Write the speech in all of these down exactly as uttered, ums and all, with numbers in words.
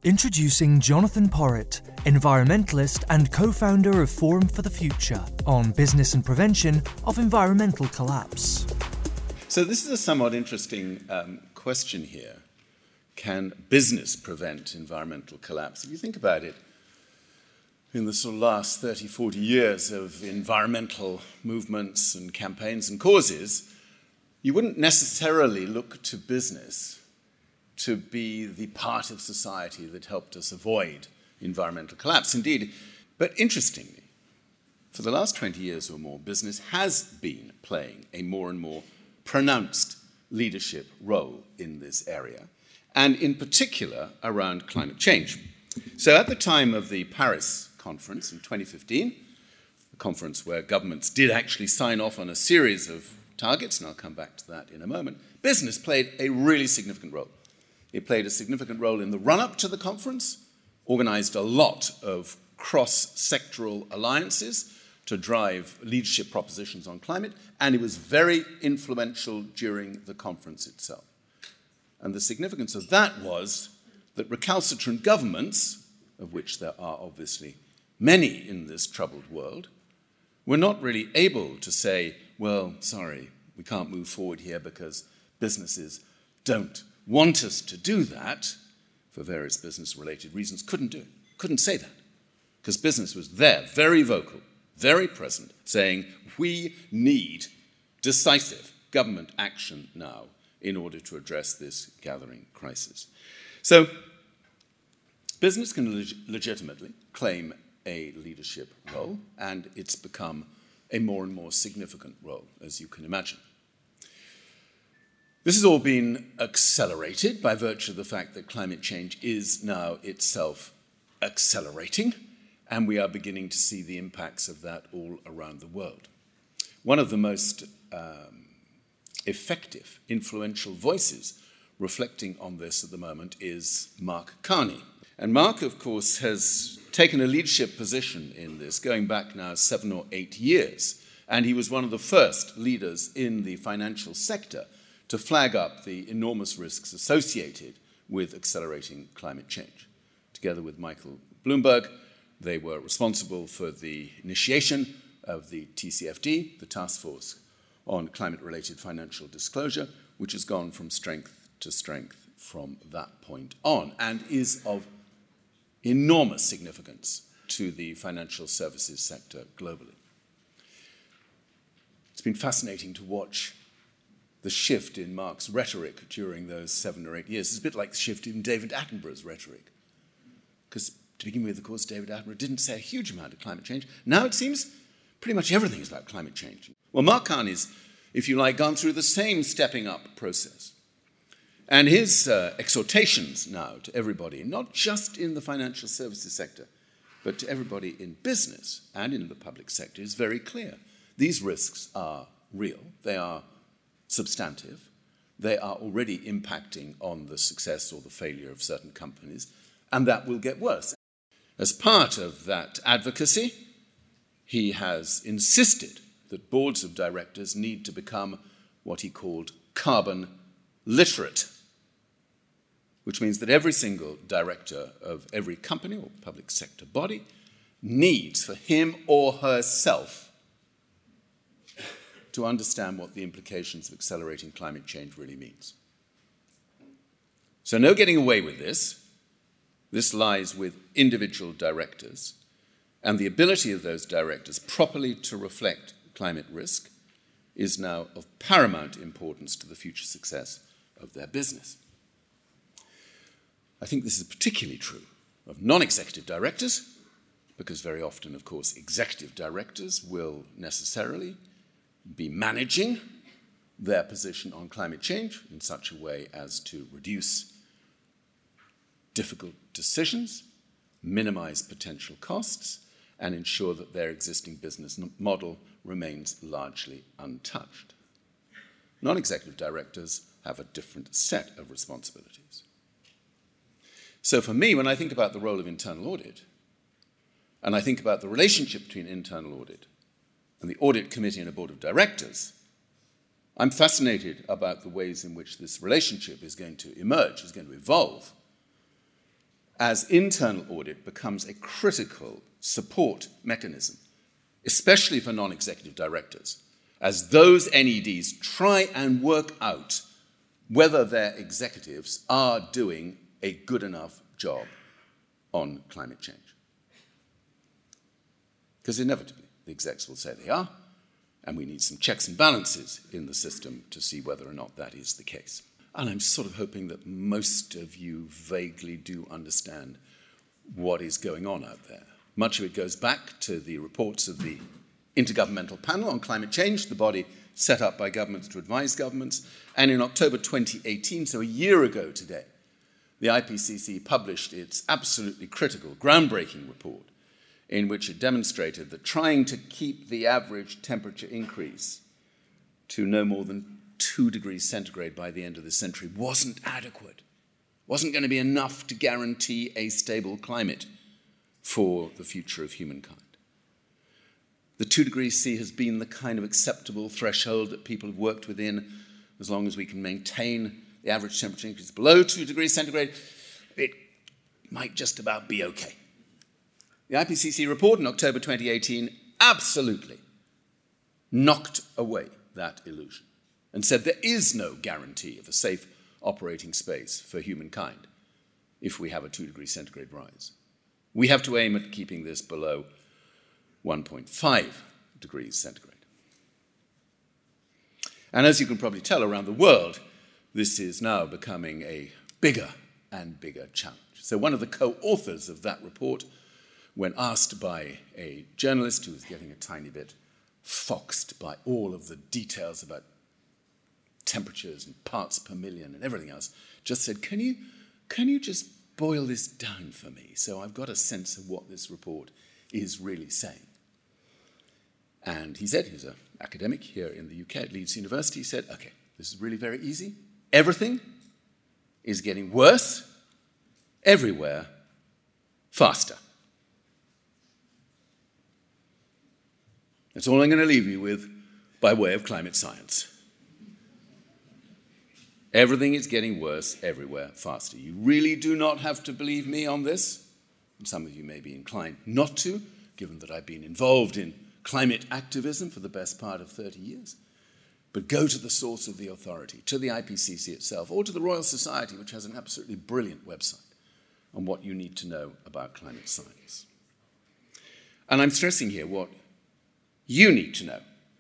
Introducing Jonathan Porritt, environmentalist and co-founder of Forum for the Future, on business and prevention of environmental collapse. So this is a somewhat interesting um, question here. Can business prevent environmental collapse? If you think about it, in the sort of last thirty, forty years of environmental movements and campaigns and causes, you wouldn't necessarily look to business to be the part of society that helped us avoid environmental collapse. Indeed, but interestingly, for the last twenty years or more, business has been playing a more and more pronounced leadership role in this area, and in particular around climate change. So at the time of the Paris conference in twenty fifteen, a conference where governments did actually sign off on a series of targets, and I'll come back to that in a moment, business played a really significant role. It played a significant role in the run-up to the conference, organized a lot of cross-sectoral alliances to drive leadership propositions on climate, and it was very influential during the conference itself. And the significance of that was that recalcitrant governments, of which there are obviously many in this troubled world, were not really able to say, well, sorry, we can't move forward here because businesses don't want us to do that for various business-related reasons. Couldn't do it. Couldn't say that. Because business was there, very vocal, very present, saying we need decisive government action now in order to address this gathering crisis. So business can leg- legitimately claim a leadership role, and it's become a more and more significant role, as you can imagine. This has all been accelerated by virtue of the fact that climate change is now itself accelerating, and we are beginning to see the impacts of that all around the world. One of the most um, effective, influential voices reflecting on this at the moment is Mark Carney. And Mark, of course, has taken a leadership position in this, going back now seven or eight years, and he was one of the first leaders in the financial sector to flag up the enormous risks associated with accelerating climate change. Together with Michael Bloomberg, they were responsible for the initiation of the T C F D, the Task Force on Climate-Related Financial Disclosure, which has gone from strength to strength from that point on, and is of enormous significance to the financial services sector globally. It's been fascinating to watch the shift in Mark's rhetoric during those seven or eight years. It's a bit like the shift in David Attenborough's rhetoric. Because to begin with, of course, David Attenborough didn't say a huge amount of climate change. Now it seems pretty much everything is about climate change. Well, Mark Carney's, if you like, gone through the same stepping up process. And his uh, exhortations now to everybody, not just in the financial services sector, but to everybody in business and in the public sector, is very clear. These risks are real. They are substantive. They are already impacting on the success or the failure of certain companies, and that will get worse. As part of that advocacy, he has insisted that boards of directors need to become what he called carbon literate, which means that every single director of every company or public sector body needs for him or herself to understand what the implications of accelerating climate change really means. So no getting away with this. This lies with individual directors, and the ability of those directors properly to reflect climate risk is now of paramount importance to the future success of their business. I think this is particularly true of non-executive directors, because very often, of course, executive directors will necessarily be managing their position on climate change in such a way as to reduce difficult decisions, minimize potential costs, and ensure that their existing business model remains largely untouched. Non-executive directors have a different set of responsibilities. So for me, when I think about the role of internal audit, and I think about the relationship between internal audit and the audit committee and a board of directors, I'm fascinated about the ways in which this relationship is going to emerge, is going to evolve. as internal audit becomes a critical support mechanism, especially for non-executive directors, as those N E Ds try and work out whether their executives are doing a good enough job on climate change. Because inevitably, the execs will say they are, and we need some checks and balances in the system to see whether or not that is the case. And I'm sort of hoping that most of you vaguely do understand what is going on out there. Much of it goes back to the reports of the Intergovernmental Panel on Climate Change, the body set up by governments to advise governments. And in October twenty eighteen, so a year ago today, the I P C C published its absolutely critical, groundbreaking report in which it demonstrated that trying to keep the average temperature increase to no more than two degrees centigrade by the end of the century wasn't adequate, wasn't going to be enough to guarantee a stable climate for the future of humankind. The two degrees C has been the kind of acceptable threshold that people have worked within. As long as we can maintain the average temperature increase below two degrees centigrade, it might just about be okay. The I P C C report in October twenty eighteen absolutely knocked away that illusion and said there is no guarantee of a safe operating space for humankind if we have a two degree centigrade rise. We have to aim at keeping this below one point five degrees centigrade. And as you can probably tell around the world, this is now becoming a bigger and bigger challenge. So one of the co-authors of that report, when asked by a journalist who was getting a tiny bit foxed by all of the details about temperatures and parts per million and everything else, just said, can you, can you just boil this down for me so I've got a sense of what this report is really saying? And he said, he's an academic here in the U K at Leeds University, he said, okay, this is really very easy. Everything is getting worse everywhere faster. That's all I'm going to leave you with by way of climate science. Everything is getting worse everywhere faster. You really do not have to believe me on this. And some of you may be inclined not to, given that I've been involved in climate activism for the best part of thirty years. But go to the source of the authority, to the I P C C itself, or to the Royal Society, which has an absolutely brilliant website on what you need to know about climate science. And I'm stressing here what you need to know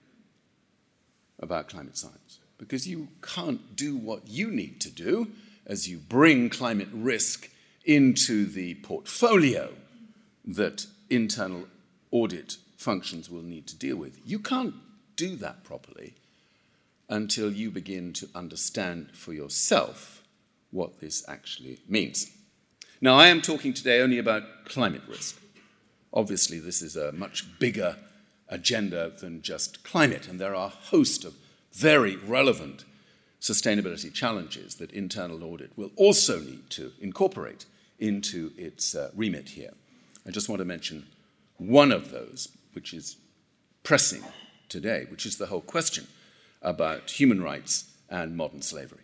about climate science, because you can't do what you need to do as you bring climate risk into the portfolio that internal audit functions will need to deal with. You can't do that properly until you begin to understand for yourself what this actually means. Now, I am talking today only about climate risk. Obviously, this is a much bigger agenda than just climate, and there are a host of very relevant sustainability challenges that internal audit will also need to incorporate into its uh, remit here. I just want to mention one of those, which is pressing today, which is the whole question about human rights and modern slavery.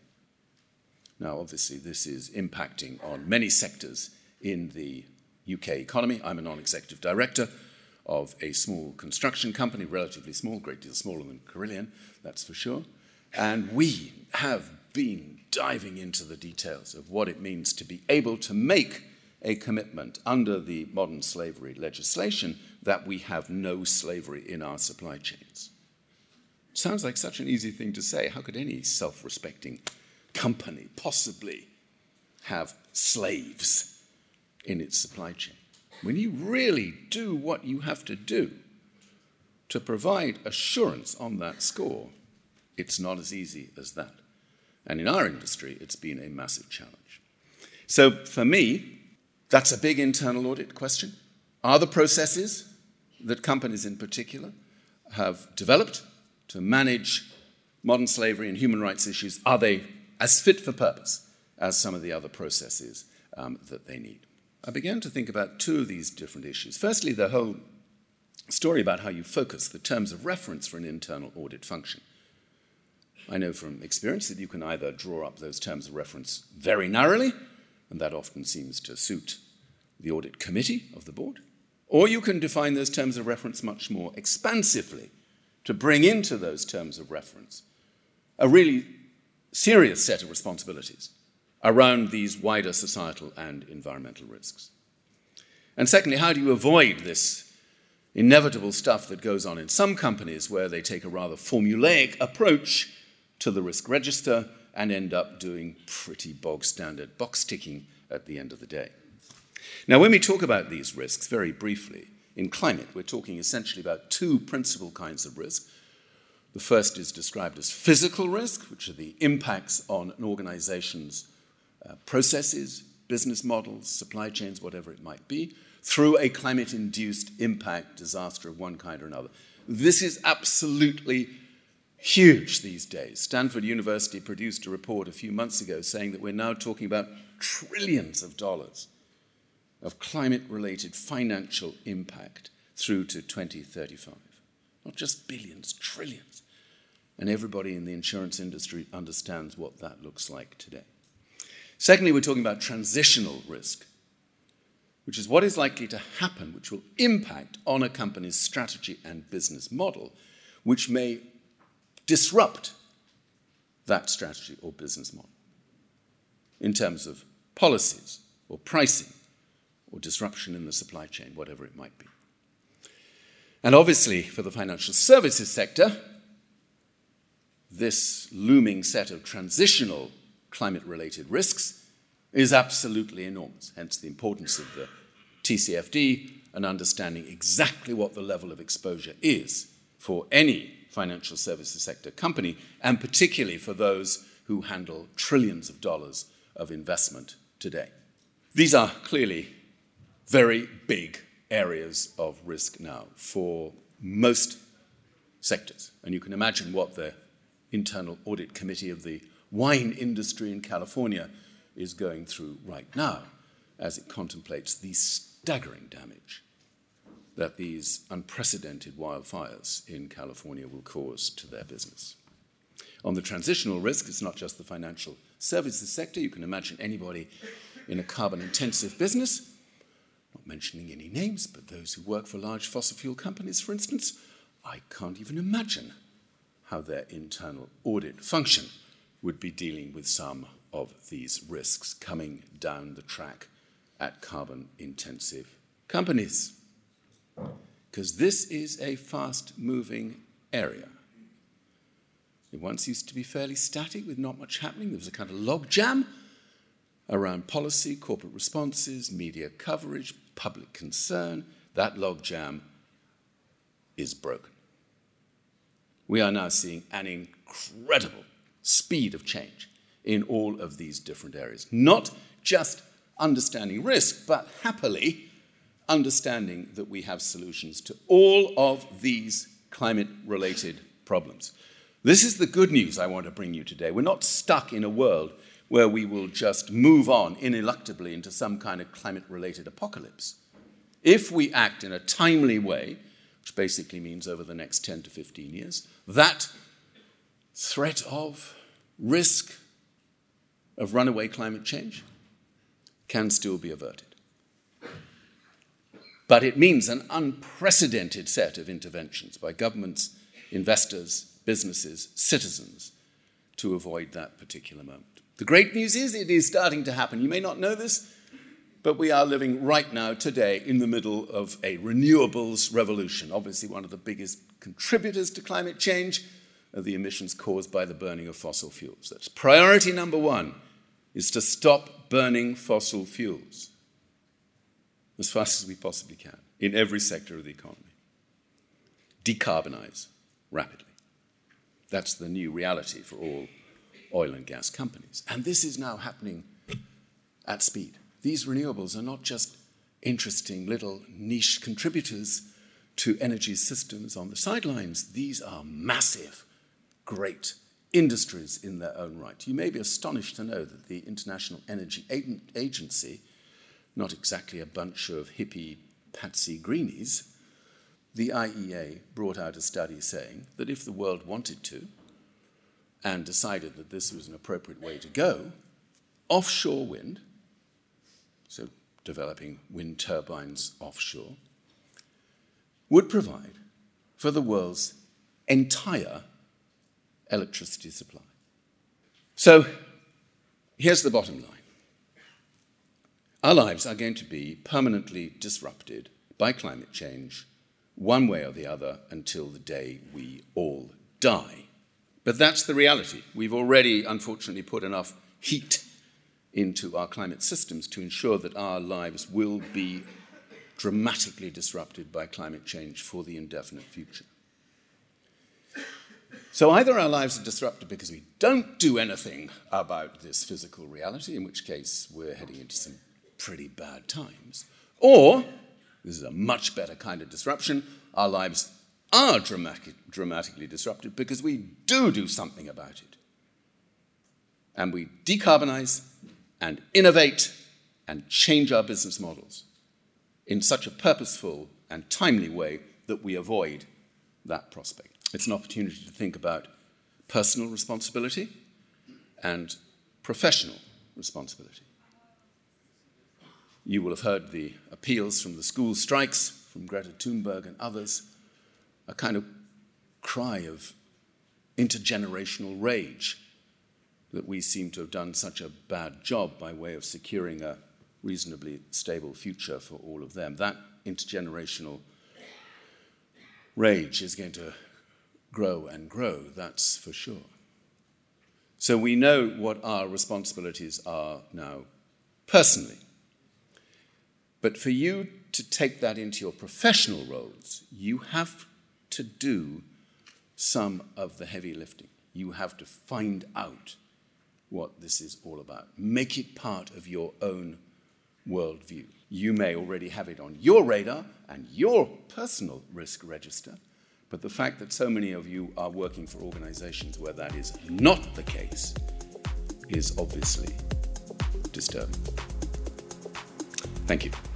Now, obviously, this is impacting on many sectors in the U K economy. I'm a non-executive director of a small construction company, relatively small, a great deal smaller than Carillion, that's for sure. And we have been diving into the details of what it means to be able to make a commitment under the modern slavery legislation that we have no slavery in our supply chains. Sounds like such an easy thing to say. How could any self-respecting company possibly have slaves in its supply chain? When you really do what you have to do to provide assurance on that score, it's not as easy as that. And in our industry, it's been a massive challenge. So for me, that's a big internal audit question. Are the processes that companies in particular have developed to manage modern slavery and human rights issues, are they as fit for purpose as some of the other processes um, that they need? I began to think about two of these different issues. Firstly, the whole story about how you focus the terms of reference for an internal audit function. I know from experience that you can either draw up those terms of reference very narrowly, and that often seems to suit the audit committee of the board. Or you can define those terms of reference much more expansively to bring into those terms of reference a really serious set of responsibilities around these wider societal and environmental risks. And secondly, how do you avoid this inevitable stuff that goes on in some companies where they take a rather formulaic approach to the risk register and end up doing pretty bog-standard box ticking at the end of the day? Now, when we talk about these risks, very briefly, in climate, we're talking essentially about two principal kinds of risk. The first is described as physical risk, which are the impacts on an organization's uh, processes, business models, supply chains, whatever it might be, through a climate-induced impact disaster of one kind or another. This is absolutely huge these days. Stanford University produced a report a few months ago saying that we're now talking about trillions of dollars of climate-related financial impact through to twenty thirty-five. Not just billions, trillions. And everybody in the insurance industry understands what that looks like today. Secondly, we're talking about transitional risk, which is what is likely to happen, which will impact on a company's strategy and business model, which may disrupt that strategy or business model in terms of policies or pricing or disruption in the supply chain, whatever it might be. And obviously, for the financial services sector, this looming set of transitional climate-related risks is absolutely enormous, hence the importance of the T C F D and understanding exactly what the level of exposure is for any financial services sector company, and particularly for those who handle trillions of dollars of investment today. These are clearly very big areas of risk now for most sectors. And you can imagine what the internal audit committee of the wine industry in California is going through right now as it contemplates the staggering damage that these unprecedented wildfires in California will cause to their business. On the transitional risk, it's not just the financial services sector. You can imagine anybody in a carbon-intensive business, not mentioning any names, but those who work for large fossil fuel companies, for instance. I can't even imagine how their internal audit function would be dealing with some of these risks coming down the track at carbon-intensive companies. Because this is a fast-moving area. It once used to be fairly static with not much happening. There was a kind of logjam around policy, corporate responses, media coverage, public concern. That logjam is broken. We are now seeing an incredible speed of change in all of these different areas. Not just understanding risk, but happily understanding that we have solutions to all of these climate-related problems. This is the good news I want to bring you today. We're not stuck in a world where we will just move on ineluctably into some kind of climate-related apocalypse. If we act in a timely way, which basically means over the next ten to fifteen years, that threat of risk of runaway climate change can still be averted. But it means an unprecedented set of interventions by governments, investors, businesses, citizens to avoid that particular moment. The great news is it is starting to happen. You may not know this, but we are living right now, today, in the middle of a renewables revolution. Obviously, one of the biggest contributors to climate change are the emissions caused by the burning of fossil fuels. That's priority number one, is to stop burning fossil fuels as fast as we possibly can in every sector of the economy. Decarbonize rapidly. That's the new reality for all oil and gas companies. And this is now happening at speed. These renewables are not just interesting little niche contributors to energy systems on the sidelines. These are massive, great industries in their own right. You may be astonished to know that the International Energy Agency, not exactly a bunch of hippie patsy greenies, the I E A brought out a study saying that if the world wanted to and decided that this was an appropriate way to go, offshore wind so developing wind turbines offshore, would provide for the world's entire electricity supply. So here's the bottom line. Our lives are going to be permanently disrupted by climate change, one way or the other, until the day we all die. But that's the reality. We've already, unfortunately, put enough heat into our climate systems to ensure that our lives will be dramatically disrupted by climate change for the indefinite future. So either our lives are disrupted because we don't do anything about this physical reality, in which case we're heading into some pretty bad times, or, this is a much better kind of disruption, our lives are dramatic, dramatically disrupted because we do do something about it. And we decarbonize and innovate and change our business models in such a purposeful and timely way that we avoid that prospect. It's an opportunity to think about personal responsibility and professional responsibility. You will have heard the appeals from the school strikes, from Greta Thunberg and others, a kind of cry of intergenerational rage that we seem to have done such a bad job by way of securing a reasonably stable future for all of them. That intergenerational rage is going to grow and grow, that's for sure. So we know what our responsibilities are now personally. But for you to take that into your professional roles, you have to do some of the heavy lifting. You have to find out what this is all about. Make it part of your own worldview. You may already have it on your radar and your personal risk register, but the fact that so many of you are working for organizations where that is not the case is obviously disturbing. Thank you.